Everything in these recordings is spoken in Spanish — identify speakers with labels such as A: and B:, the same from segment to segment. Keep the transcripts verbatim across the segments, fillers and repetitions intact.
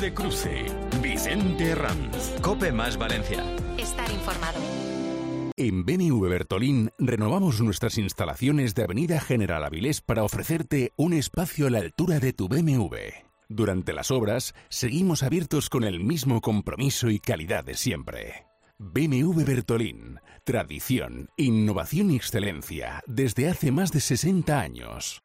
A: de Cruce, Vicente Ranz.
B: COPE más Valencia.
C: Estar informado.
A: En B M W Bertolín renovamos nuestras instalaciones de Avenida General Avilés para ofrecerte un espacio a la altura de tu B M W. Durante las obras, seguimos abiertos con el mismo compromiso y calidad de siempre. B M W Bertolín. Tradición, innovación y excelencia desde hace más de sesenta años.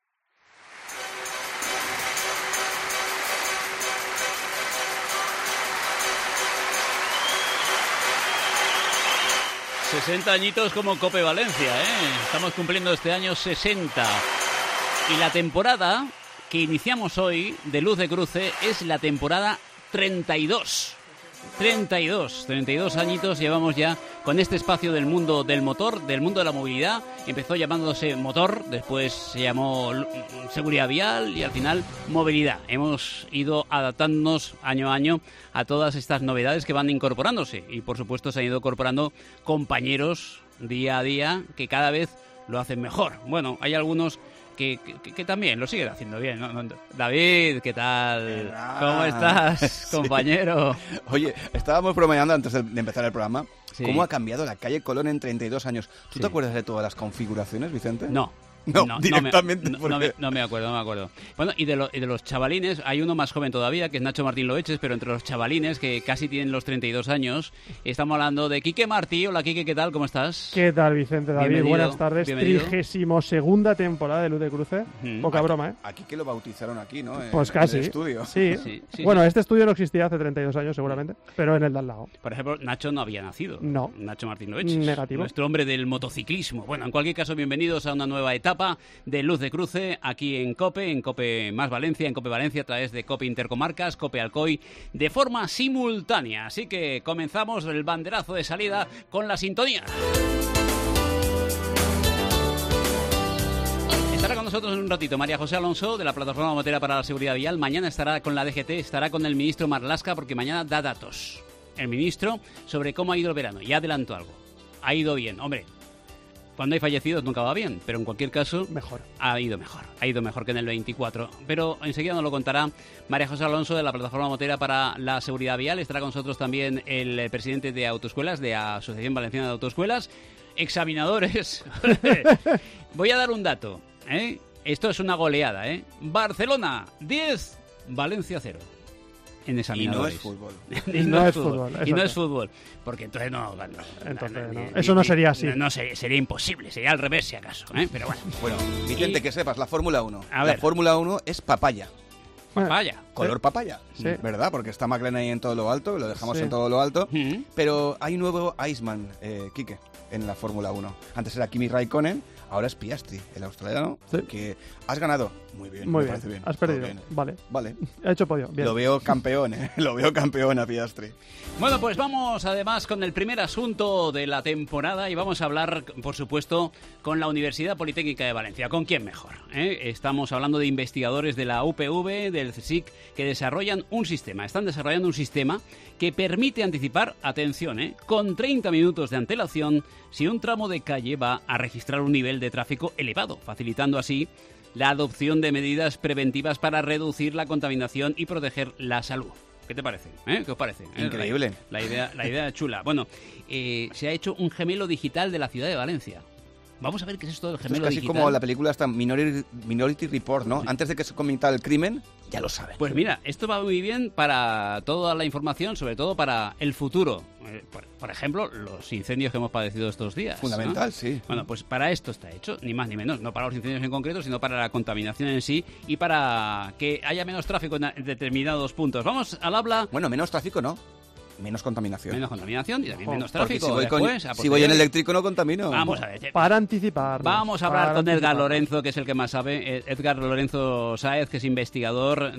D: sesenta añitos como COPE Valencia, ¿eh? Estamos cumpliendo este año sesenta. Y la temporada que iniciamos hoy de Luz de Cruce es la temporada treinta y dos. treinta y dos, treinta y dos añitos llevamos ya con este espacio del mundo del motor, del mundo de la movilidad. Empezó llamándose motor, después se llamó seguridad vial y al final movilidad. Hemos ido adaptándonos año a año a todas estas novedades que van incorporándose y por supuesto se han ido incorporando compañeros día a día que cada vez lo hacen mejor. Bueno, hay algunos Que, que, que también lo siguen haciendo bien, ¿no? David, ¿qué tal?
E: Era.
D: ¿Cómo estás, compañero?
E: Sí. Oye, estábamos bromeando antes de, de empezar el programa.
D: Sí.
E: ¿Cómo ha cambiado la calle Colón en treinta y dos años? ¿Tú
D: Sí.
E: te acuerdas de todas las configuraciones, Vicente?
D: No.
E: No,
D: no
E: directamente.
D: No me, no, me, no me acuerdo, no me acuerdo. Bueno, y de, lo, y de los chavalines, hay uno más joven todavía, que es Nacho Martín Loeches, pero entre los chavalines, que casi tienen los treinta y dos años, estamos hablando de Quique Martí. Hola, Quique, ¿qué tal? ¿Cómo estás?
F: ¿Qué tal, Vicente? David,
D: Bienvenido,
F: buenas tardes.
D: bienvenido.
F: Trigésimo segunda temporada de Luz de Cruce.
D: Mm.
F: Poca
E: Aquí-
F: broma, ¿eh?
E: Aquí que lo bautizaron aquí, ¿no? En-
F: Pues
E: en
F: casi.
E: el estudio.
F: Sí.
D: Sí, sí,
F: bueno,
D: sí.
F: este estudio no existía hace treinta y dos años, seguramente, pero en el de al lado.
D: Por ejemplo, Nacho no había nacido.
F: No.
D: Nacho Martín Loeches.
F: Negativo.
D: Nuestro hombre del motociclismo. Bueno, en cualquier caso, bienvenidos a una nueva etapa de Luz de Cruce aquí en COPE, en COPE más Valencia, en COPE Valencia a través de COPE Intercomarcas, COPE Alcoy, de forma simultánea. Así que comenzamos el banderazo de salida con la sintonía. Estará con nosotros en un ratito María José Alonso, de la Plataforma Motera para la Seguridad Vial. Mañana estará con la D G T, estará con el ministro Marlaska, porque mañana da datos. El ministro sobre cómo ha ido el verano. Ya adelanto algo. Ha ido bien. Hombre, cuando hay fallecidos nunca va bien, pero en cualquier caso
F: Mejor.
D: ha ido mejor. Ha ido mejor que en el veinticuatro. Pero enseguida nos lo contará María José Alonso, de la Plataforma Motera para la Seguridad Vial. Estará con nosotros también el presidente de Autoescuelas, de Asociación Valenciana de Autoescuelas. Examinadores. Voy a dar un dato, ¿eh? Esto es una goleada, ¿eh? Barcelona diez, Valencia cero. En
E: Y no
D: examinadores.
E: es fútbol.
D: y no,
F: No
D: es
F: es
D: fútbol.
F: fútbol,
D: Y no
F: exacto.
D: es fútbol. Porque entonces no... no,
F: Entonces,
D: no,
F: no.
D: ni-
F: Eso no
D: ni-
F: sería así.
D: No, no sería, sería imposible. Sería al revés, si acaso, ¿eh? Pero bueno.
E: Bueno, Vicente,
D: Y-
E: que sepas, la Fórmula uno.
D: A
E: la
D: ver.
E: Fórmula uno es papaya.
D: Vaya.
E: Color papaya,
F: Sí.
E: ¿verdad? Porque está McLaren ahí en todo lo alto, lo dejamos
F: Sí.
E: en todo lo alto.
D: Mm.
E: Pero hay un nuevo Iceman, eh, Quique, en la Fórmula uno. Antes era Kimi Raikkonen, ahora es Piastri, el australiano,
F: Sí.
E: que has ganado. Muy bien,
F: Muy
E: me
F: bien.
E: parece bien.
F: Has
E: Todo
F: perdido.
E: bien.
F: Vale.
E: Vale.
F: Ha hecho podio. Bien.
E: Lo veo campeón, ¿eh? Lo veo campeón a Piastri.
D: Bueno, pues vamos además con el primer asunto de la temporada y vamos a hablar, por supuesto, con la Universidad Politécnica de Valencia. ¿Con quién mejor? ¿Eh? Estamos hablando de investigadores de la U P V, del C S I C, que desarrollan un sistema. Están desarrollando un sistema que permite anticipar, atención, ¿eh? con treinta minutos de antelación, si un tramo de calle va a registrar un nivel de tráfico elevado, facilitando así la adopción de medidas preventivas para reducir la contaminación y proteger la salud. ¿Qué te parece? ¿Eh? ¿Qué os parece? ¿Eh?
E: Increíble.
D: La, la idea, la idea es chula. Bueno, eh, se ha hecho un gemelo digital de la ciudad de Valencia. Vamos a ver qué es esto del
E: Esto es
D: gemelo
E: casi
D: digital.
E: como la película esta Minority, Minority Report, ¿no? Antes de que se cometa el crimen, ya lo saben.
D: Pues mira, esto va muy bien para toda la información, sobre todo para el futuro. Eh, Por, por ejemplo, los incendios que hemos padecido estos días.
E: Fundamental,
D: ¿no?
E: sí.
D: Bueno, pues para esto está hecho, ni más ni menos. No para los incendios en concreto, sino para la contaminación en sí y para que haya menos tráfico en en determinados puntos. Vamos al habla.
E: Bueno, menos tráfico, ¿no. Menos contaminación.
D: Menos contaminación y también
F: Ojo,
D: menos
E: Porque
D: tráfico.
E: si voy, con-
D: después, a
E: si voy en
D: posteriori.
E: eléctrico no contamino.
D: Vamos a ver.
F: Para anticipar.
D: Vamos a hablar con Edgar Lorenzo, que es el que más sabe. Eh, Edgar Lorenzo Sáez, que es investigador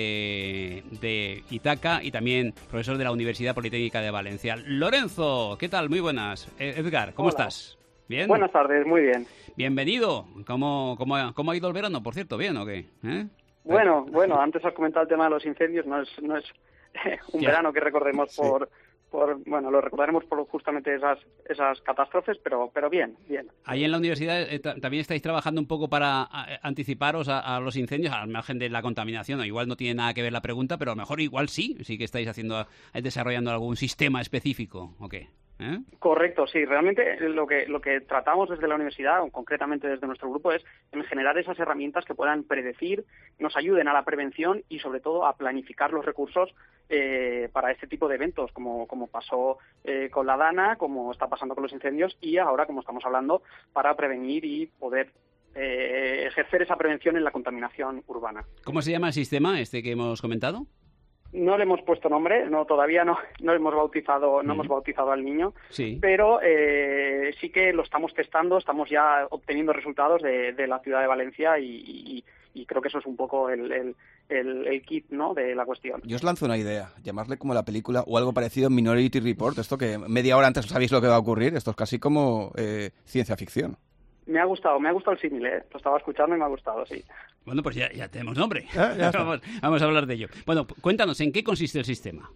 D: de, de Itaca y también profesor de la Universidad Politécnica de Valencia. Lorenzo, ¿qué tal? Muy buenas. Eh, Edgar, ¿cómo
G: Hola.
D: estás? ¿Bien?
G: Buenas tardes, muy bien.
D: Bienvenido. ¿Cómo, cómo, ha, ¿Cómo ha ido el verano, por cierto? ¿Bien o qué? ¿Eh?
G: Bueno, bueno, antes has comentado el tema de los incendios, no es, no es un
D: Ya.
G: verano que recordemos
D: Sí.
G: por,
B: por, bueno, lo recordaremos por justamente esas esas catástrofes, pero pero bien, bien.
D: Ahí en la universidad eh, también estáis trabajando un poco para a, anticiparos a, a los incendios, al margen de la contaminación. ¿No? Igual no tiene nada que ver la pregunta, pero a lo mejor igual sí, sí que estáis haciendo, desarrollando algún sistema específico, ¿o qué? ¿Eh?
B: Correcto, sí. Realmente lo que lo que tratamos desde la universidad, o concretamente desde nuestro grupo, es en generar esas herramientas que puedan predecir, nos ayuden a la prevención y sobre todo a planificar los recursos eh, para este tipo de eventos, como, como pasó eh, con la Dana, como está pasando con los incendios y ahora, como estamos hablando, para prevenir y poder eh, ejercer esa prevención en la contaminación urbana.
D: ¿Cómo se llama el sistema este que hemos comentado?
B: No le hemos puesto nombre, no todavía no, no hemos bautizado, no mm. hemos bautizado al niño,
D: sí.
B: pero eh, sí que lo estamos testando, estamos ya obteniendo resultados de, de la ciudad de Valencia y, y, y creo que eso es un poco el, el, el, el kit, ¿no?, de la cuestión.
E: Yo os lanzo una idea, llamarle como la película o algo parecido en Minority Report, esto que media hora antes sabéis lo que va a ocurrir, esto es casi como eh, ciencia ficción.
B: Me ha gustado, me ha gustado el símil, ¿eh? Lo estaba escuchando y me ha gustado, sí.
D: Bueno, pues ya, ya tenemos nombre.
F: ¿Eh? Ya
D: vamos, vamos a hablar de ello. Bueno, cuéntanos, ¿en qué consiste el sistema?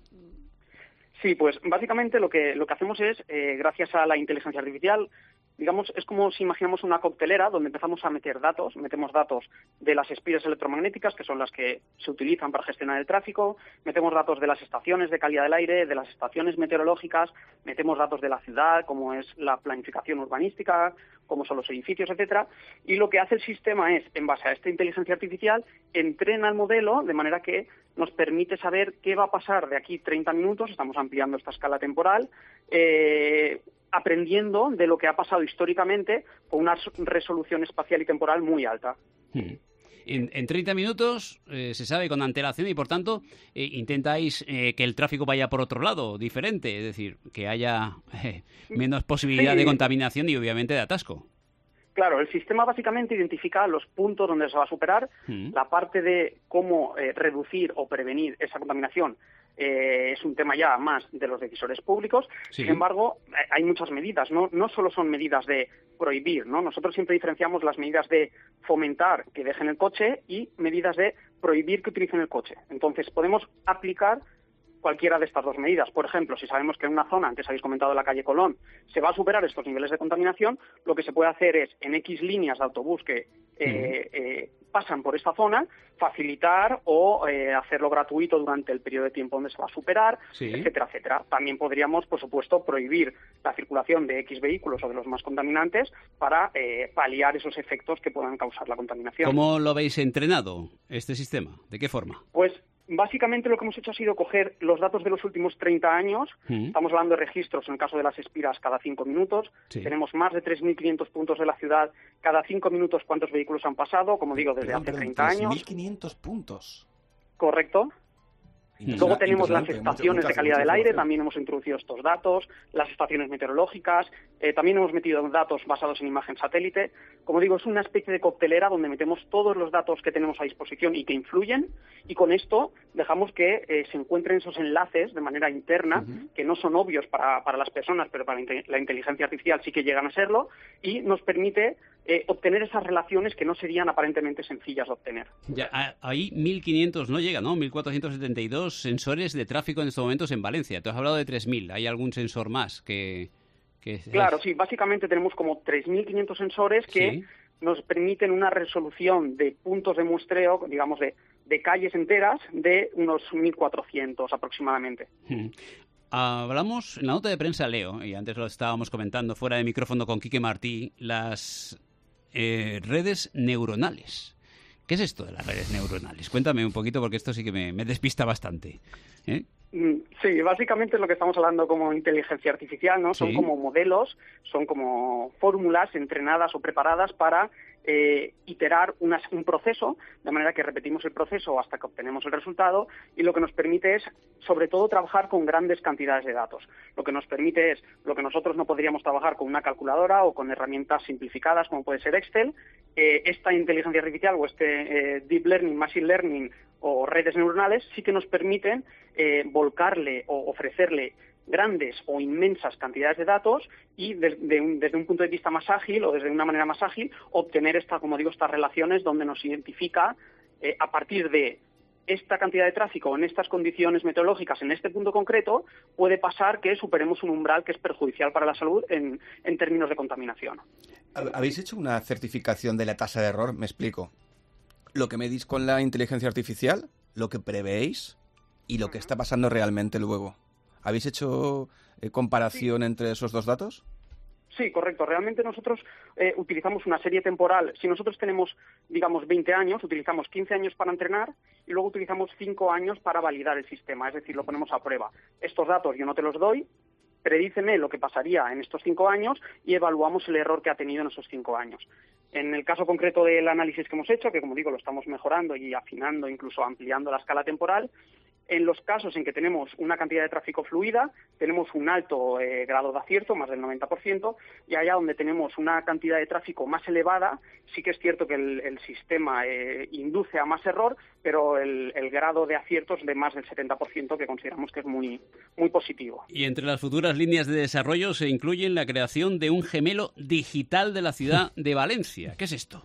B: Sí, pues básicamente lo que lo que hacemos es, eh, gracias a la inteligencia artificial, digamos, es como si imaginamos una coctelera donde empezamos a meter datos, metemos datos de las espiras electromagnéticas, que son las que se utilizan para gestionar el tráfico, metemos datos de las estaciones de calidad del aire, de las estaciones meteorológicas, metemos datos de la ciudad, como es la planificación urbanística, como son los edificios, etcétera, y lo que hace el sistema es, en base a esta inteligencia artificial, entrena el modelo de manera que nos permite saber qué va a pasar de aquí treinta minutos, estamos ampliando esta escala temporal, eh, aprendiendo de lo que ha pasado históricamente con una resolución espacial y temporal muy alta.
D: Hmm. En, en treinta minutos eh, se sabe con antelación y, por tanto, eh, intentáis eh, que el tráfico vaya por otro lado, diferente, es decir, que haya eh, menos posibilidad
B: sí.
D: de contaminación y, obviamente, de atasco.
B: Claro, el sistema básicamente identifica los puntos donde se va a superar, mm. la parte de cómo eh, reducir o prevenir esa contaminación eh, es un tema ya más de los decisores públicos. Sí. Sin embargo, hay muchas medidas, no, no solo son medidas de prohibir, ¿no? Nosotros siempre diferenciamos las medidas de fomentar que dejen el coche y medidas de prohibir que utilicen el coche. Entonces, podemos aplicar cualquiera de estas dos medidas. Por ejemplo, si sabemos que en una zona, antes habéis comentado la calle Colón, se va a superar estos niveles de contaminación, lo que se puede hacer es, en X líneas de autobús que eh, eh, pasan por esta zona, facilitar o eh, hacerlo gratuito durante el periodo de tiempo donde se va a superar, sí. etcétera, etcétera. También podríamos, por supuesto, prohibir la circulación de X vehículos o de los más contaminantes para eh, paliar esos efectos que puedan causar la contaminación.
D: ¿Cómo lo habéis entrenado, este sistema? ¿De qué forma?
B: Pues básicamente lo que hemos hecho ha sido coger los datos de los últimos treinta años. Mm. Estamos hablando de registros, en el caso de las espiras, cada cinco minutos. Sí. Tenemos más de tres mil quinientos puntos de la ciudad. Cada cinco minutos, ¿cuántos vehículos han pasado? Como digo, desde perdón, hace perdón, treinta años.
E: tres mil quinientos puntos.
B: Correcto. Luego tenemos las estaciones de calidad del aire, también hemos introducido estos datos, las estaciones meteorológicas, eh, también hemos metido datos basados en imagen satélite. Como digo, es una especie de coctelera donde metemos todos los datos que tenemos a disposición y que influyen, y con esto dejamos que eh, se encuentren esos enlaces de manera interna, uh-huh. que no son obvios para, para las personas, pero para la inteligencia artificial sí que llegan a serlo, y nos permite eh, obtener esas relaciones que no serían aparentemente sencillas de obtener.
D: Ya, ahí mil quinientos no llega, ¿no? mil cuatrocientos setenta y dos sensores de tráfico en estos momentos en Valencia. Tú has hablado de tres mil. ¿Hay algún sensor más que...? que
B: claro, es... sí. Básicamente tenemos como tres mil quinientos sensores que sí. nos permiten una resolución de puntos de muestreo, digamos, de, de calles enteras, de unos mil cuatrocientos aproximadamente.
D: Hmm. Hablamos, en la nota de prensa leo, y antes lo estábamos comentando fuera de micrófono con Quique Martí, las eh, redes neuronales. ¿Qué es esto de las redes neuronales? Cuéntame un poquito, porque esto sí que me, me despista bastante. ¿Eh?
B: Sí, básicamente es lo que estamos hablando como inteligencia artificial, ¿no? Sí. Son como modelos, son como fórmulas entrenadas o preparadas para eh, iterar una, un proceso, de manera que repetimos el proceso hasta que obtenemos el resultado, y lo que nos permite es, sobre todo, trabajar con grandes cantidades de datos. Lo que nos permite es lo que nosotros no podríamos trabajar con una calculadora o con herramientas simplificadas como puede ser Excel. Eh, esta inteligencia artificial o este eh, deep learning, machine learning o redes neuronales sí que nos permiten eh, volcarle o ofrecerle grandes o inmensas cantidades de datos y de, de un, desde un punto de vista más ágil o desde una manera más ágil obtener esta, como digo, estas relaciones donde nos identifica eh, a partir de esta cantidad de tráfico en estas condiciones meteorológicas, en este punto concreto, puede pasar que superemos un umbral que es perjudicial para la salud en, en términos de contaminación.
E: ¿Habéis hecho una certificación de la tasa de error? Me explico. Lo que medís con la inteligencia artificial, lo que prevéis y lo que está pasando realmente luego. ¿Habéis hecho eh, comparación sí. entre esos dos datos?
B: Sí, correcto. Realmente nosotros eh, utilizamos una serie temporal. Si nosotros tenemos, digamos, veinte años, utilizamos quince años para entrenar y luego utilizamos cinco años para validar el sistema, es decir, lo ponemos a prueba. Estos datos yo no te los doy, predíceme lo que pasaría en estos cinco años y evaluamos el error que ha tenido en esos cinco años. En el caso concreto del análisis que hemos hecho, que como digo lo estamos mejorando y afinando, incluso ampliando la escala temporal, en los casos en que tenemos una cantidad de tráfico fluida, tenemos un alto eh, grado de acierto, más del noventa por ciento, y allá donde tenemos una cantidad de tráfico más elevada, sí que es cierto que el, el sistema eh, induce a más error, pero el, el grado de acierto es de más del setenta por ciento, que consideramos que es muy, muy positivo.
D: Y entre las futuras líneas de desarrollo se incluyen la creación de un gemelo digital de la ciudad de Valencia. ¿Qué es esto?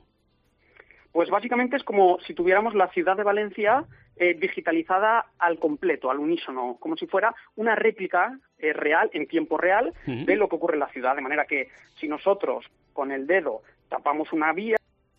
B: Pues básicamente es como si tuviéramos la ciudad de Valencia eh, digitalizada al completo, al unísono, como si fuera una réplica eh, real, en tiempo real, uh-huh. de lo que ocurre en la ciudad. De manera que si nosotros con el dedo tapamos una vía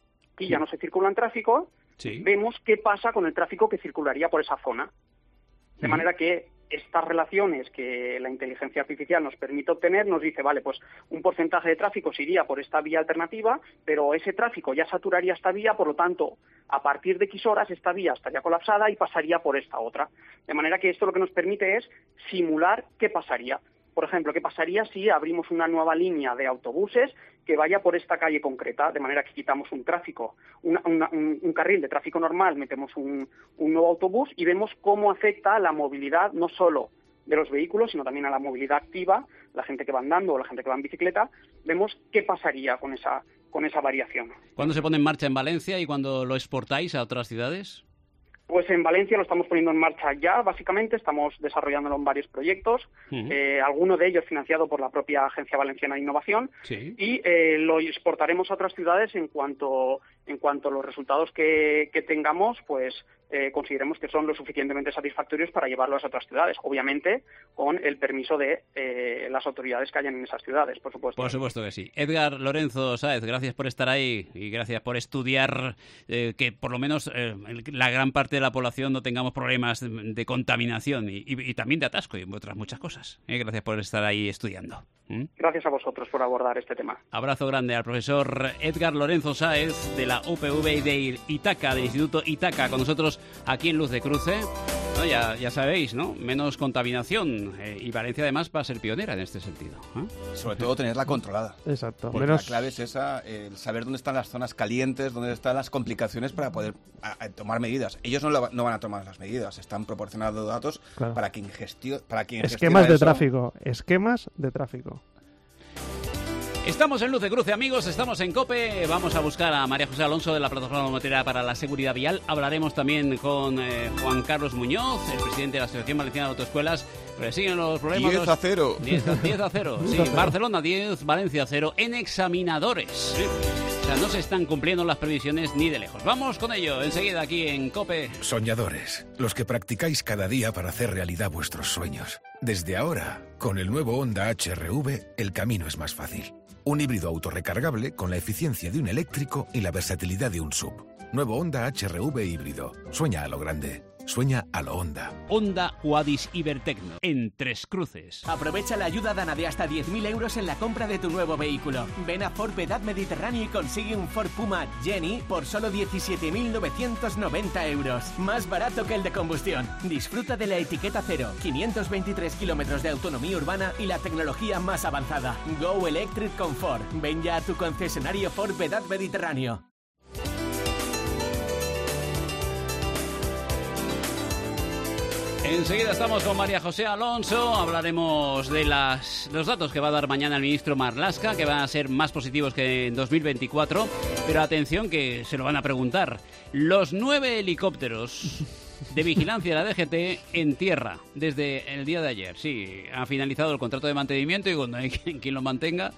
B: y ya no se circula en tráfico, sí. vemos qué pasa con el tráfico que circularía por esa zona. De uh-huh. manera que estas relaciones que la inteligencia artificial nos permite obtener nos dice, vale, pues un porcentaje de tráfico se iría por esta vía alternativa, pero ese tráfico ya saturaría esta vía, por lo tanto, a partir de X horas esta vía estaría colapsada y pasaría por esta otra. De manera que esto lo que nos permite es simular qué pasaría. Por ejemplo, ¿qué pasaría si abrimos una nueva línea de autobuses que vaya por esta calle concreta? De manera que quitamos un tráfico, una, una, un, un carril de tráfico normal, metemos un, un nuevo autobús y vemos cómo afecta a la movilidad no solo de los vehículos, sino también a la movilidad activa, la gente que va andando o la gente que va en bicicleta. Vemos qué pasaría con esa, con esa variación.
D: ¿Cuándo se pone en marcha en Valencia y cuándo lo exportáis a otras ciudades?
B: Pues en Valencia lo estamos poniendo en marcha ya, básicamente, estamos desarrollándolo en varios proyectos, uh-huh. eh, alguno de ellos financiado por la propia Agencia Valenciana de Innovación, sí. y eh, lo exportaremos a otras ciudades en cuanto en cuanto los resultados que, que tengamos, pues eh, consideremos que son lo suficientemente satisfactorios para llevarlos a otras ciudades, obviamente con el permiso de eh, las autoridades que hayan en esas ciudades, por supuesto.
D: Por supuesto que sí. Edgar Lorenzo Sáez, gracias por estar ahí y gracias por estudiar eh, que por lo menos eh, la gran parte de la población no tengamos problemas de, de contaminación y, y, y también de atasco y otras muchas cosas. Eh, gracias por estar ahí estudiando. ¿Mm?
B: Gracias a vosotros por abordar este tema.
D: Abrazo grande al profesor Edgar Lorenzo Sáez de la U P V y de Itaca, del Instituto Itaca, con nosotros aquí en Luz de Cruce. No, ya, ya sabéis, ¿no? Menos contaminación. Eh, y Valencia, además, va a ser pionera en este sentido. ¿eh?
E: Sobre todo tenerla controlada.
F: Exacto.
E: Porque Menos... la clave es esa, el saber dónde están las zonas calientes, dónde están las complicaciones para poder a, a tomar medidas. Ellos no, lo, no van a tomar las medidas, están proporcionando datos claro. para quien gestione... Para quien
F: esquemas de
E: eso.
F: tráfico, esquemas de tráfico.
D: Estamos en Luz de Cruce, amigos, estamos en COPE. Vamos a buscar a María José Alonso de la Plataforma Motera para la Seguridad Vial. Hablaremos también con eh, Juan Carlos Muñoz, el presidente de la Asociación Valenciana de Autoescuelas. Pero siguen los problemas.
E: diez a cero.
D: diez a cero. Sí, Barcelona diez, Valencia cero en examinadores. Sí. O sea, no se están cumpliendo las previsiones ni de lejos. Vamos con ello enseguida aquí en COPE.
C: Soñadores, los que practicáis cada día para hacer realidad vuestros sueños. Desde ahora, con el nuevo Honda H R V, el camino es más fácil. Un híbrido autorrecargable con la eficiencia de un eléctrico y la versatilidad de un S U V. Nuevo Honda H R V híbrido. Sueña a lo grande. Sueña a lo Honda.
D: Honda Huadis Ibertecno, en Tres Cruces.
G: Aprovecha la ayuda Dana de hasta diez mil euros en la compra de tu nuevo vehículo. Ven a Ford Vedad Mediterráneo y consigue un Ford Puma Jenny por solo diecisiete mil novecientos noventa euros. Más barato que el de combustión. Disfruta de la etiqueta cero, quinientos veintitrés kilómetros de autonomía urbana y la tecnología más avanzada. Go Electric con Ford. Ven ya a tu concesionario Ford Vedad Mediterráneo.
D: Enseguida estamos con María José Alonso, hablaremos de las, los datos que va a dar mañana el ministro Marlaska, que van a ser más positivos que en dos mil veinticuatro, pero atención que se lo van a preguntar. Los nueve helicópteros de vigilancia de la D G T en tierra desde el día de ayer, sí, ha finalizado el contrato de mantenimiento y cuando hay quien lo mantenga,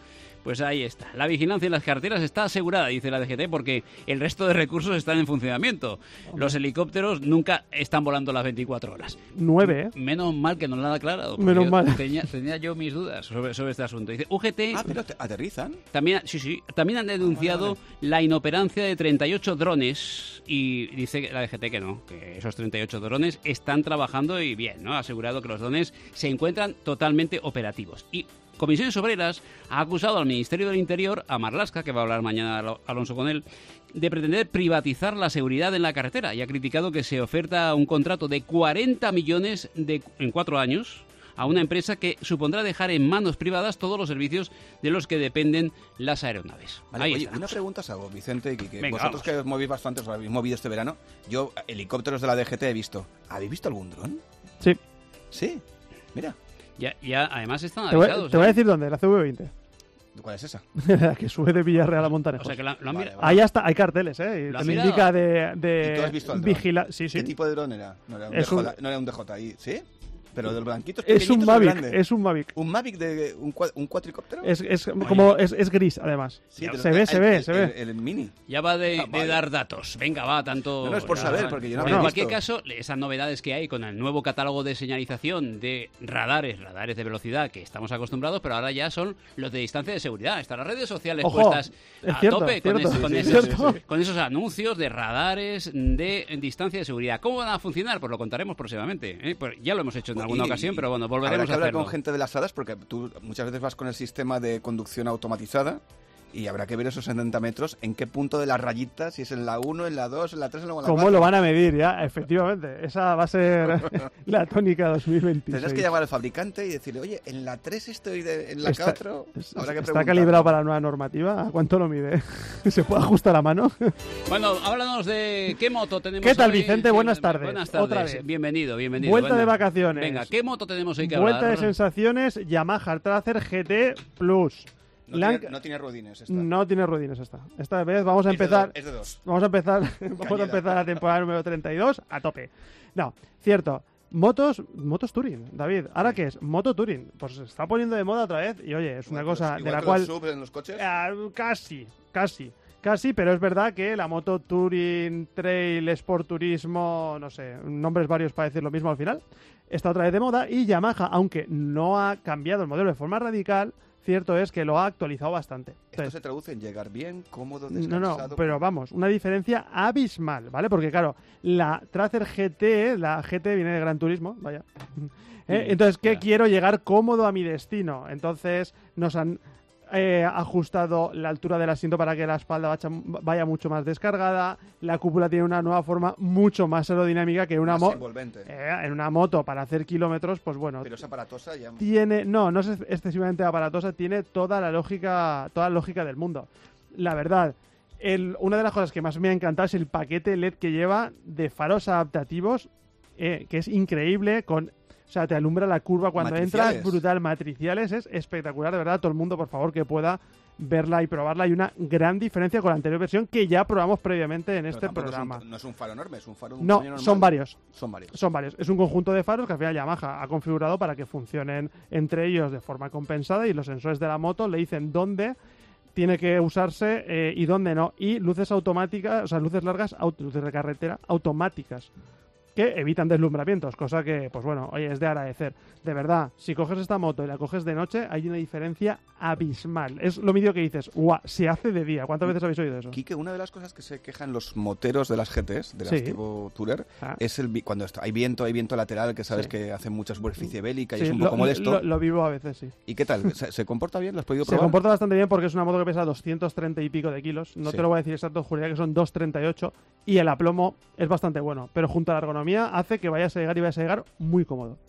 D: Pues ahí está. La vigilancia en las carreteras está asegurada, dice la D G T, porque el resto de recursos están en funcionamiento. Los helicópteros nunca están volando las veinticuatro horas.
F: Nueve, ¿eh?
D: Menos mal que nos lo han aclarado.
F: Menos
D: yo
F: mal.
D: Tenía, tenía yo mis dudas sobre, sobre este asunto. Dice, U G T...
E: Ah, pero aterrizan.
D: También, sí, sí, también han denunciado
E: vale, vale.
D: la inoperancia de treinta y ocho drones y dice la D G T que no, que esos treinta y ocho drones están trabajando y bien, ¿no? Ha asegurado que los drones se encuentran totalmente operativos. Y Comisiones Obreras ha acusado al Ministerio del Interior, a Marlaska, que va a hablar mañana Alonso con él, de pretender privatizar la seguridad en la carretera y ha criticado que se oferta un contrato de cuarenta millones de, en cuatro años a una empresa que supondrá dejar en manos privadas todos los servicios de los que dependen las aeronaves.
E: Vale,
D: Ahí
E: oye,
D: está.
E: una pregunta os hago, Vicente y Quique.
D: Venga,
E: Vosotros
D: vamos.
E: que os movéis bastante, os habéis movido este verano. Yo, helicópteros de la D G T he visto. ¿Habéis visto algún dron?
F: Sí.
D: Sí.
E: Mira.
D: Ya, ya además están
F: Te voy,
D: avisados.
F: te voy a
D: ¿eh?
F: decir dónde, la C V veinte.
E: ¿Cuál es esa?
F: La que sube de Villarreal a Montanejos.
D: O sea que lo, lo han
E: Vale,
D: mirado.
E: vale.
F: Ahí hasta hay carteles, ¿eh? Y
D: ¿Lo
F: te
D: has
F: lo
D: mirado?
F: indica de, de
E: ¿Y tú has visto el dron?
F: vigila- Sí, sí.
E: ¿Qué tipo de dron era? No era un,
F: Es
E: D J,
F: un-
E: no era un D J ahí, ¿sí? Pero del blanquito
F: Es un Mavic, es un Mavic.
E: ¿Un Mavic de un, cua- un cuatricóptero?
F: Es, es como es, es gris, además.
E: Sí, pero
F: se ve,
E: el-
F: se ve,
E: el-
F: se
E: el-
F: ve.
E: El, el mini.
D: Ya va de,
E: Ah,
D: de
E: vale.
D: dar datos. Venga, va, tanto...
E: No, no, es por
D: ya.
E: saber, porque yo no
F: Bueno,
E: lo
D: En
E: he
D: cualquier
E: visto.
D: caso, esas novedades que hay con el nuevo catálogo de señalización de radares, radares de velocidad que estamos acostumbrados, pero ahora ya son los de distancia de seguridad. Están las redes sociales
F: Ojo,
D: puestas
F: es
D: a
F: cierto,
D: tope con,
F: cierto,
D: es- con
F: sí,
D: esos,
F: cierto.
D: con esos anuncios de radares de distancia de seguridad. ¿Cómo van a funcionar? Pues lo contaremos próximamente. ¿eh? Pues ya lo hemos hecho en alguna
E: Y-
D: ocasión,
E: y
D: pero bueno,
E: habrá
D: volveremos
E: que
D: a
E: hablar
D: hacerlo.
E: con gente de las hadas porque tú muchas veces vas con el sistema de conducción automatizada y habrá que ver esos setenta metros en qué punto de las rayitas, si es en la uno, en la dos, en la tres, en la cuatro.
F: ¿Cómo lo van a medir ya? Efectivamente. Esa va a ser la tónica dos mil veintiséis.
E: Tendrás que llamar al fabricante y decirle, oye, en la tres estoy, de, en la
F: Está-
E: cuatro,
F: es-
E: habrá que
F: ¿Está
E: preguntar.
F: calibrado para la nueva normativa? ¿A cuánto lo mide? ¿Se puede ajustar a mano?
D: Bueno, háblanos de qué moto tenemos
F: ¿Qué tal,
D: hoy?
F: Vicente?
D: Sí,
F: Buenas tardes.
D: Buenas tardes.
F: Otra vez.
D: Bienvenido, bienvenido.
F: Vuelta
D: Buena-
F: de vacaciones.
D: Venga, ¿qué moto tenemos hoy que
F: Vuelta
D: hablar?
F: de sensaciones, Yamaha Tracer G T Plus.
E: No,
F: La han-
E: tiene, no tiene ruedines esta.
F: No tiene ruedines esta. Esta vez vamos a
E: Es de
F: empezar.
E: dos, es de dos.
F: Vamos a empezar. Vamos a
E: Cañera.
F: empezar la temporada número treinta y dos a tope. No, cierto. Motos, motos Touring, David. ¿Ahora qué es? Moto Touring. Pues se está poniendo de moda otra vez y oye, es una
E: Igual que
F: cosa
E: los-
F: de
E: igual
F: la
E: que
F: cual
E: los subs en los coches.
F: Ah, casi, casi, casi, pero es verdad que la moto Touring, Trail, Sport Turismo, no sé, nombres varios para decir lo mismo al final, está otra vez de moda y Yamaha, aunque no ha cambiado el modelo de forma radical, cierto es que lo ha actualizado bastante.
E: Esto
F: Entonces,
E: se traduce en llegar bien, cómodo,
F: no,
E: descansado.
F: no, pero vamos, una diferencia abismal, ¿vale? Porque claro, la Tracer G T, la G T viene de Gran Turismo, vaya. ¿Eh? Entonces, ¿qué
D: ya.
F: quiero? Llegar cómodo a mi destino. Entonces, nos han eh, ajustado la altura del asiento para que la espalda vaya, vaya mucho más descargada. La cúpula tiene una nueva forma mucho más aerodinámica que una
E: Más
F: moto.
E: envolvente.
F: en una moto para hacer kilómetros, pues bueno,
E: Pero es aparatosa ya.
F: tiene, no, no es excesivamente aparatosa, tiene toda la lógica, toda la lógica del mundo. La verdad, el- una de las cosas que más me ha encantado es el paquete L E D que lleva de faros adaptativos, eh, que es increíble, con, o sea, te alumbra la curva cuando
E: Matriciales.
F: entras, brutal, matriciales, es espectacular, de verdad, todo el mundo, por favor, que pueda verla y probarla. Hay una gran diferencia con la anterior versión que ya probamos previamente en
E: Pero
F: este
E: tampoco es un-
F: programa.
E: no es un faro enorme, es un faro de un
F: No,
E: tamaño normal.
F: son varios.
E: Son varios.
F: Son varios. Es un conjunto de faros que al final Yamaha ha configurado para que funcionen entre ellos de forma compensada y los sensores de la moto le dicen dónde tiene que usarse eh, y dónde no. Y luces automáticas, o sea, luces largas, auto- luces de carretera automáticas que evitan deslumbramientos, cosa que, pues bueno, oye, es de agradecer. De verdad, si coges esta moto y la coges de noche, hay una diferencia abismal. Es lo mismo que dices, guau, se hace de día. ¿Cuántas veces habéis oído eso?
E: Quique, una de las cosas que se quejan los moteros de las G Ts, de las
F: Sí.
E: tipo Tourer,
F: Ah.
E: es el vi- cuando está- hay viento, hay viento lateral, que sabes
F: Sí.
E: que hace mucha superficie bélica y
F: Sí,
E: es un
F: lo-
E: poco molesto.
F: Lo, lo vivo a veces, sí.
E: ¿Y qué tal? ¿Se, se comporta bien? ¿Lo has podido
F: Se
E: probar?
F: comporta bastante bien porque es una moto que pesa doscientos treinta y pico de kilos. No
E: Sí.
F: te lo voy a decir exacto, juraría que son doscientos treinta y ocho. Y el aplomo es bastante bueno. Pero junto a la ergonomía hace que vayas a llegar y vayas a llegar muy cómodo.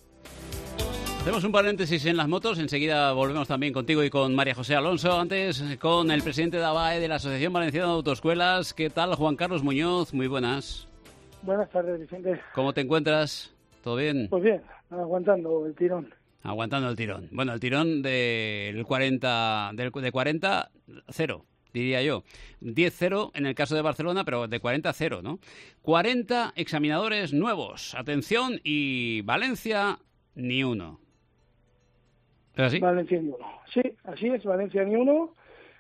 D: Hacemos un paréntesis en las motos, enseguida volvemos también contigo y con María José Alonso, antes con el presidente de A B A E de la Asociación Valenciana de Autoescuelas. ¿Qué tal, Juan Carlos Muñoz? Muy buenas.
H: Buenas tardes, Vicente.
D: ¿Cómo te encuentras? ¿Todo bien?
H: Pues bien, aguantando el tirón.
D: Aguantando el tirón. Bueno, el tirón del cuarenta, del, de cuarenta, cero, diría yo. diez cero en el caso de Barcelona, pero de cuarenta cero, ¿no? cuarenta examinadores nuevos. Atención, y Valencia, ni uno. ¿Es así?
H: Valencia ni uno. Sí, así es, Valencia ni uno.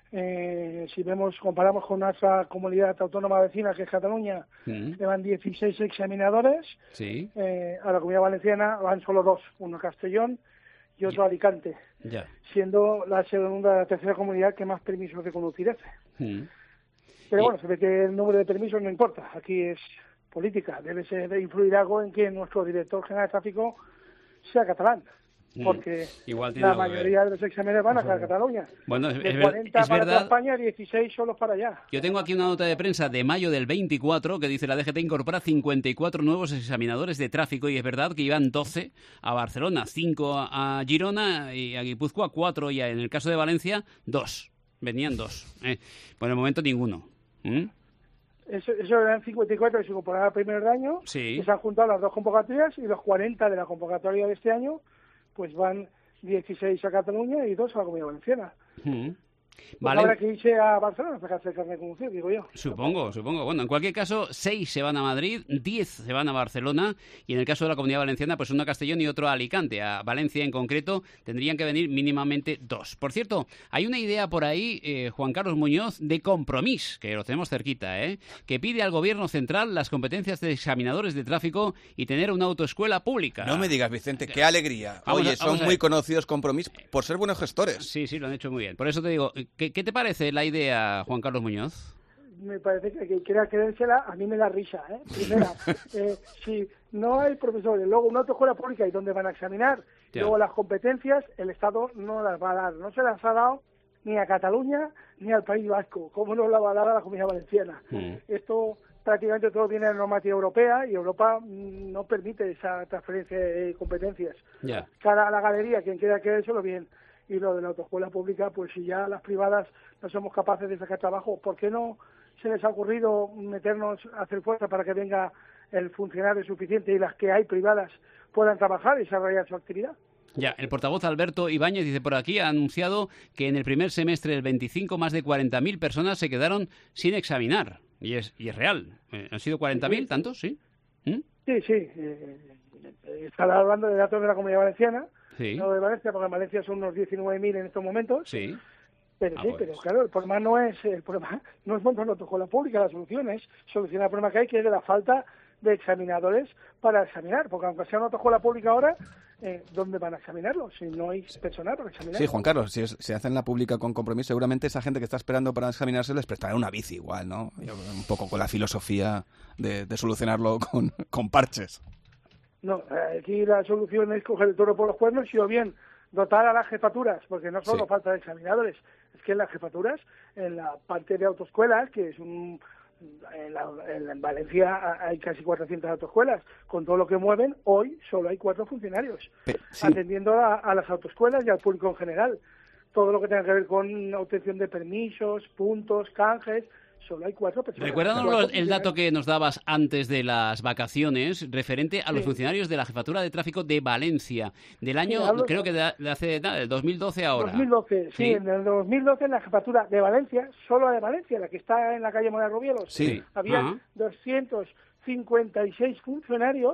H: Eh, si vemos, comparamos con nuestra comunidad autónoma vecina, que es Cataluña, mm. llevan dieciséis examinadores.
D: Sí.
H: Eh, a la Comunidad Valenciana van solo dos, uno Castellón y otro Alicante,
D: ya.
H: siendo la segunda, la tercera comunidad que más permisos de conducir hace. Mm. Pero y... bueno, se ve que el número de permisos no importa, aquí es política, debe ser de influir algo en que nuestro director general de tráfico sea catalán. Porque
D: Igual
H: la mayoría de los exámenes van a Cataluña.
D: Bueno, es,
H: de
D: es,
H: cuarenta
D: es
H: para
D: verdad.
H: España, dieciséis solo para allá.
D: Yo tengo aquí una nota de prensa de mayo del veinticuatro que dice la D G T incorpora cincuenta y cuatro nuevos examinadores de tráfico, y es verdad que iban doce a Barcelona, cinco a Girona y a Guipúzcoa, cuatro, y en el caso de Valencia, dos. Venían dos. Eh, por el momento ninguno. ¿Mm?
H: Eso, eso eran cincuenta y cuatro que se incorporaron al primer año,
D: sí.
H: que se han juntado las dos convocatorias, y los cuarenta de la convocatoria de este año pues van dieciséis a Cataluña y dos a la Comunidad Valenciana.
D: Mm.
H: Pues
D: vale.
H: habrá que irse a Barcelona a sacarse el carnet de conducir, digo yo.
D: Supongo, supongo. Bueno, en cualquier caso, seis se van a Madrid, diez se van a Barcelona, y en el caso de la Comunidad Valenciana, pues uno a Castellón y otro a Alicante. A Valencia en concreto tendrían que venir mínimamente dos. Por cierto, hay una idea por ahí, eh, Juan Carlos Muñoz, de Compromís, que lo tenemos cerquita, ¿eh? que pide al Gobierno central las competencias de examinadores de tráfico y tener una autoescuela pública.
E: No me digas, Vicente, qué alegría.
D: Vamos
E: Oye,
D: a,
E: son muy conocidos Compromís por ser buenos gestores.
D: Sí, sí, lo han hecho muy bien. Por eso te digo, ¿qué, qué te parece la idea, Juan Carlos Muñoz?
H: Me parece que quien quiera creérsela, a mí me da risa, ¿eh? Primera, eh, si no hay profesores, luego una autoescuela pública y donde van a examinar, ya. luego las competencias, el Estado no las va a dar, no se las ha dado ni a Cataluña ni al País Vasco, como no la va a dar a la Comunidad Valenciana. Mm. Esto prácticamente todo viene de la normativa europea y Europa no permite esa transferencia de competencias.
D: Ya.
H: Cara a la galería, quien quiera creérselo, bien. Y lo de la autoescuela pública, pues si ya las privadas no somos capaces de sacar trabajo, ¿por qué no se les ha ocurrido meternos a hacer fuerza para que venga el funcionario suficiente y las que hay privadas puedan trabajar y desarrollar su actividad?
D: Ya, el portavoz Alberto Ibáñez dice por aquí, ha anunciado que en el primer semestre del veinticinco más de cuarenta mil personas se quedaron sin examinar. Y es, y es real. Eh, ¿Han sido cuarenta mil, sí. tantos? Sí, ¿Mm?
H: sí. sí. Eh, está hablando de datos de la Comunidad Valenciana.
D: Sí.
H: No de Valencia, porque en Valencia son unos diecinueve mil en estos momentos.
D: Sí.
H: Pero
D: ah,
H: sí,
D: pues.
H: pero claro, el problema no es el problema no es montar una autoescuela pública, la solución es solucionar el problema que hay, que es de la falta de examinadores para examinar, porque aunque sea una autoescuela pública ahora, eh, ¿dónde van a examinarlo? Si no hay personal para examinarlo.
E: Sí, Juan Carlos, si se si hacen la pública con Compromís, seguramente esa gente que está esperando para examinarse les prestará una bici igual, ¿no? Un poco con la filosofía de, de solucionarlo con, con parches.
H: No, aquí la solución es coger el toro por los cuernos y o bien dotar a las jefaturas, porque no solo sí. falta de examinadores, es que en las jefaturas, en la parte de autoescuelas, que es un... En, la, en Valencia hay casi cuatrocientas autoescuelas, con todo lo que mueven, hoy solo hay cuatro funcionarios, Pero, sí. atendiendo a, a las autoescuelas y al público en general. Todo lo que tenga que ver con obtención de permisos, puntos, canjes... Solo hay cuatro personas.
D: Recuérdanos el dato que nos dabas antes de las vacaciones referente a los
H: sí.
D: funcionarios de la Jefatura de Tráfico de Valencia, del año, sí, creo que de, de hace nada, del dos mil doce ahora.
H: dos mil doce, sí.
D: sí,
H: en el dos mil doce en la Jefatura de Valencia, solo de Valencia, la que está en la calle Mora Rubielos,
E: sí.
H: había uh-huh. doscientos cincuenta y seis funcionarios.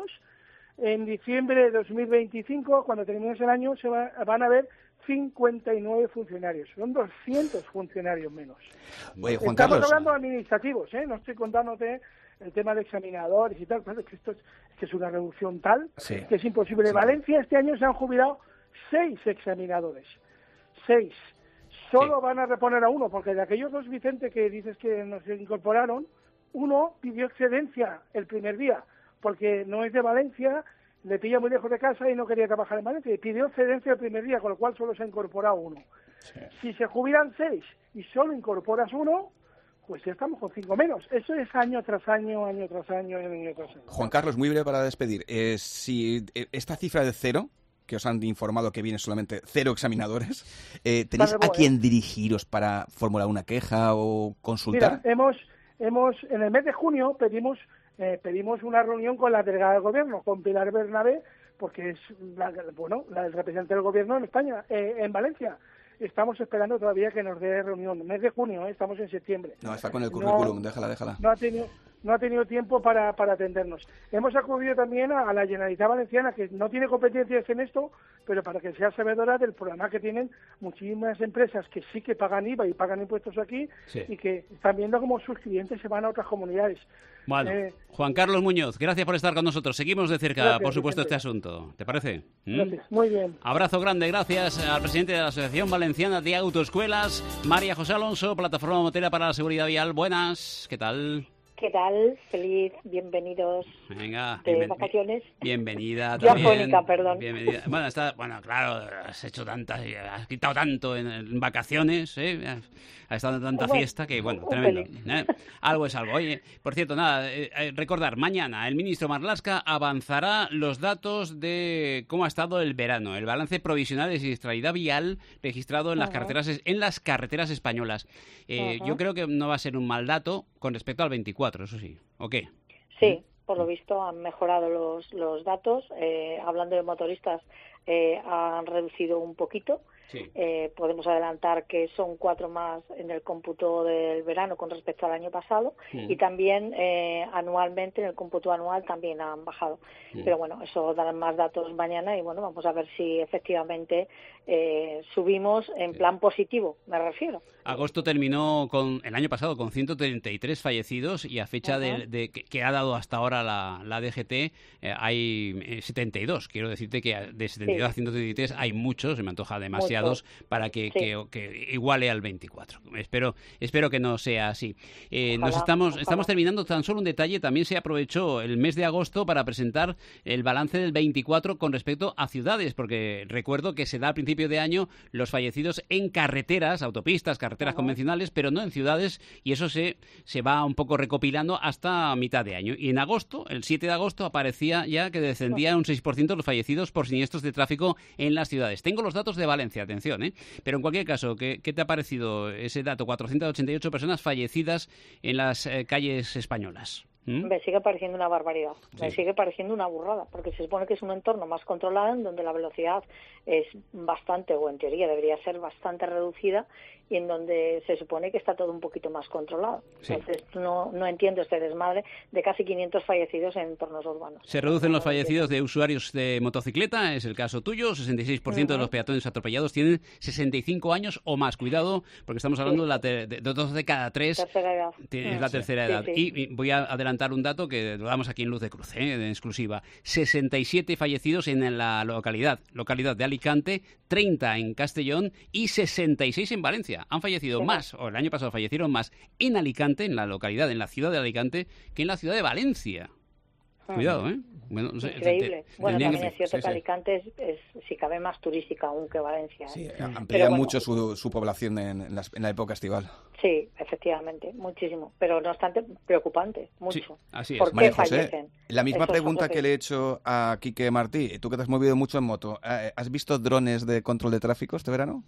H: En diciembre de dos mil veinticinco, cuando terminemos el año, se va, van a ver cincuenta y nueve funcionarios. Son doscientos funcionarios menos.
E: Oye, Juan
H: Estamos
E: Carlos.
H: hablando de administrativos, ¿eh? No estoy contándote el tema de examinadores y tal. Claro, es que esto es, es, que es una reducción tal
E: sí.
H: que es imposible. En sí. Valencia este año se han jubilado seis examinadores. Seis. Solo sí. van a reponer a uno, porque de aquellos dos, Vicente, que dices que nos incorporaron, uno pidió excedencia el primer día, porque no es de Valencia, le pilla muy lejos de casa y no quería trabajar en Valencia, y pidió excedencia el primer día, con lo cual solo se ha incorporado uno. Sí. Si se jubilan seis y solo incorporas uno, pues ya estamos con cinco menos. Eso es año tras año, año tras año, año tras año.
E: Juan Carlos, muy breve para despedir. Eh, si eh, esta cifra de cero, que os han informado que viene solamente cero examinadores, eh, ¿tenéis vale, a quién dirigiros para formular una queja o consultar?
H: Mira, hemos, hemos en el mes de junio pedimos... Eh, pedimos una reunión con la delegada del gobierno, con Pilar Bernabé, porque es la, bueno, la, el representante del gobierno en España, eh, en Valencia. Estamos esperando todavía que nos dé reunión. Mes de junio, ¿eh? Estamos en septiembre.
E: No, está con el currículum, no, déjala, déjala.
H: No ha tenido, no ha tenido tiempo para, para atendernos. Hemos acudido también a, a la Generalitat Valenciana, que no tiene competencias en esto, pero para que sea sabedora del problema que tienen muchísimas empresas que sí que pagan I V A y pagan impuestos aquí, sí. y que están viendo cómo sus clientes se van a otras comunidades.
D: Bueno, eh, Juan Carlos Muñoz, gracias por estar con nosotros. Seguimos de cerca, gracias, por supuesto, Vicente. Este asunto. ¿Te parece? ¿Mm?
H: Gracias, muy bien.
D: Abrazo grande, gracias al presidente de la Asociación Valenciana de Autoescuelas, María José Alonso, Plataforma Motera para la Seguridad Vial. Buenas, ¿qué tal?
I: ¿Qué tal? Feliz, bienvenidos
D: Venga,
I: de
D: bienven
I: vacaciones.
D: Bienvenida
I: también.
D: Diafónica,
I: perdón.
D: Bienvenida. Bueno, está, bueno, claro, has hecho tantas, has quitado tanto en, en vacaciones, ¿eh? Ha estado tanta bueno, fiesta que, bueno, tremendo. ¿eh? Algo es algo. Oye, por cierto, nada, eh, eh, recordar, mañana el ministro Marlaska avanzará los datos de cómo ha estado el verano, el balance provisional de siniestralidad vial registrado en las, uh-huh. carreteras, en las carreteras españolas. Eh, uh-huh. Yo creo que no va a ser un mal dato con respecto al veinticuatro, eso sí. ¿O qué?
I: Sí, por lo visto han mejorado los, los datos. Eh, hablando de motoristas, eh, han reducido un poquito. Sí. Eh, podemos adelantar que son cuatro más en el cómputo del verano con respecto al año pasado, sí. y también eh, anualmente, en el cómputo anual también han bajado. Sí. Pero bueno, eso darán más datos mañana y bueno, vamos a ver si efectivamente eh, subimos en sí. plan positivo, me refiero.
D: Agosto terminó con el año pasado con ciento treinta y tres fallecidos y a fecha uh-huh. de, de que, que ha dado hasta ahora la, la D G T eh, hay eh, setenta y dos. Quiero decirte que de setenta y dos sí. a ciento treinta y tres hay muchos, se me antoja demasiados Mucho. para que, sí. que, que iguale al veinticuatro. Espero espero que no sea así. Eh, ojalá, nos estamos ojalá. estamos terminando. Tan solo un detalle, también se aprovechó el mes de agosto para presentar el balance del veinticuatro con respecto a ciudades, porque recuerdo que se da al principio de año los fallecidos en carreteras, autopistas, carreteras carreteras uh-huh. convencionales, pero no en ciudades, y eso se, se va un poco recopilando hasta mitad de año. Y en agosto, el siete de agosto, aparecía ya que descendía un seis por ciento los fallecidos por siniestros de tráfico en las ciudades. Tengo los datos de Valencia, atención, ¿eh? Pero en cualquier caso, ¿qué, qué te ha parecido ese dato? cuatrocientas ochenta y ocho personas fallecidas en las eh, calles españolas. ¿Mm?
I: Me sigue pareciendo una barbaridad,
D: sí.
I: me sigue pareciendo una burrada, porque se supone que es un entorno más controlado en donde la velocidad es bastante, o en teoría debería ser bastante reducida, y en donde se supone que está todo un poquito más controlado. Sí. Entonces no, no entiendo este desmadre de casi quinientos fallecidos en entornos urbanos.
D: Se reducen los fallecidos de usuarios de motocicleta, es el caso tuyo, sesenta y seis por ciento uh-huh. de los peatones atropellados tienen sesenta y cinco años o más. Cuidado, porque estamos hablando sí. de, la te- de dos de cada tres.
I: Tercera edad.
D: Es la tercera sí. edad. Sí, sí. Y, y voy a adelantar un dato que lo damos aquí en Luz de Cruce, ¿eh? En exclusiva. sesenta y siete fallecidos en la localidad, localidad de Alicante, treinta en Castellón y sesenta y seis en Valencia. Han fallecido sí. más, o el año pasado fallecieron más en Alicante, en la localidad, en la ciudad de Alicante, que en la ciudad de Valencia. Ah. Cuidado, ¿eh?
I: Bueno, no sé, Increíble. Te, te, bueno, también que... es cierto sí, que Alicante sí. es, es, si cabe, más turística aún que Valencia. ¿eh?
E: Sí, amplía bueno, mucho su, su población en, en, las, en la época estival.
I: Sí, efectivamente, muchísimo. Pero no obstante, preocupante, mucho.
D: Sí, así es.
I: ¿Por
E: María
I: qué
E: José,
I: fallecen?
E: la misma
I: Esos
E: pregunta que le he hecho a Quique Martí, tú que te has movido mucho en moto, ¿has visto drones de control de tráfico este verano?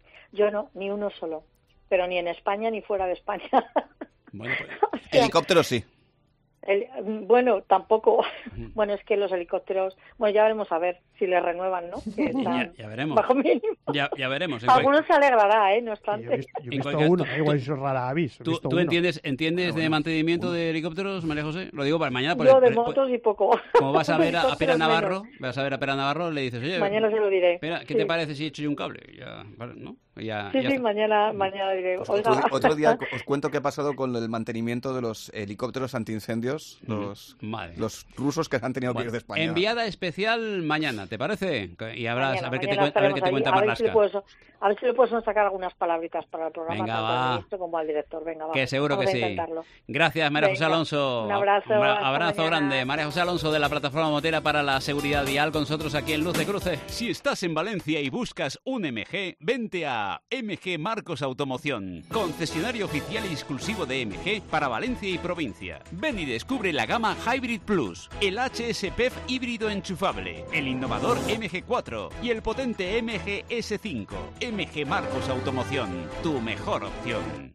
I: Yo no, ni uno solo. Pero ni en España ni fuera de España.
E: Bueno, pues, o sea, helicópteros sí.
I: El, bueno, tampoco. Uh-huh. Bueno, es que los helicópteros... Bueno, ya veremos a ver si les renuevan, ¿no? Que están
D: ya, ya veremos.
I: Bajo mínimo.
D: Ya, ya veremos.
I: Algunos se alegrará, ¿eh? No obstante.
F: Yo he visto, yo he visto cualquier... uno, igual eso es rara avis.
D: ¿Tú, ¿tú entiendes, entiendes bueno, de mantenimiento uno. de helicópteros, María José? Lo digo para mañana. Por
I: Yo
D: el,
I: de motos y poco.
D: Como vas a ver a, a Pera Navarro, menos. vas a ver a Pera Navarro, le dices, oye...
I: Mañana se lo diré.
D: Espera, ¿qué sí. te parece si echo yo un cable? Ya, ¿no? Ya,
I: sí,
D: ya
I: sí,
D: está.
I: mañana, mañana diré.
E: Pues otro, otro día os cuento qué ha pasado con el mantenimiento de los helicópteros antiincendios, los,
D: Madre.
E: los rusos que han tenido bueno, que ir de España.
D: Enviada especial mañana, ¿te parece? Y habrás,
I: mañana,
D: a ver qué te,
I: a
D: ver qué te cuenta Marlaska.
I: A ver si le puedes sacar algunas palabritas para el programa,
D: Venga,
I: tanto
D: va.
I: al ministro como al director. Venga, va.
D: Que seguro
I: Vamos
D: que sí.
I: intentarlo.
D: Gracias, María José
I: Venga,
D: Alonso.
I: Un abrazo.
D: Un abrazo grande. María José Alonso de la Plataforma Motera para la Seguridad Vial con nosotros aquí en Luz de Cruce. Si estás en Valencia y buscas un M G, vente a M G Marcos Automoción, concesionario oficial y exclusivo de M G para Valencia y provincia. Ven y descubre la gama Hybrid Plus, el H S P E F híbrido enchufable, el innovador M G cuatro y el potente M G S cinco. M G Marcos Automoción, tu mejor opción.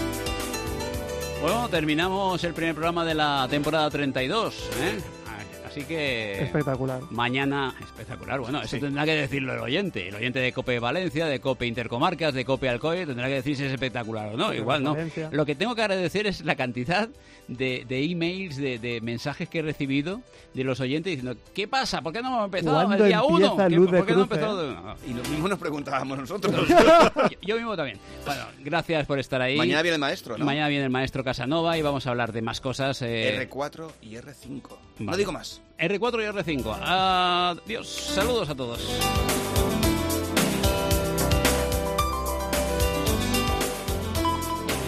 D: Bueno, terminamos el primer programa de la temporada treinta y dos, ¿eh? Así que...
F: Espectacular.
D: Mañana... Espectacular. Bueno, eso
E: Sí.
D: tendrá que decirlo el oyente. El oyente de COPE Valencia, de COPE Intercomarcas, de COPE Alcoy, tendrá que decir si es espectacular o no.
F: COPE
D: Igual no.
F: Valencia.
D: Lo que tengo que agradecer es la cantidad de, de emails, de, de mensajes que he recibido de los oyentes diciendo ¿qué pasa? ¿Por qué no hemos empezado el
F: ¿Cuándo
D: día uno?
F: empieza
D: ¿Qué-
F: Luz de
D: ¿Por qué no
F: Cruce?
D: empezó? No,
E: Y lo mismo nos preguntábamos nosotros.
D: yo, yo mismo también. Bueno, gracias por estar ahí.
E: Mañana viene el maestro, ¿no?
D: Mañana viene el maestro Casanova y vamos a hablar de más cosas. eh,
E: R cuatro y R cinco.
D: Vale.
E: No digo más.
D: R cuatro y R cinco. Adiós. Saludos a todos.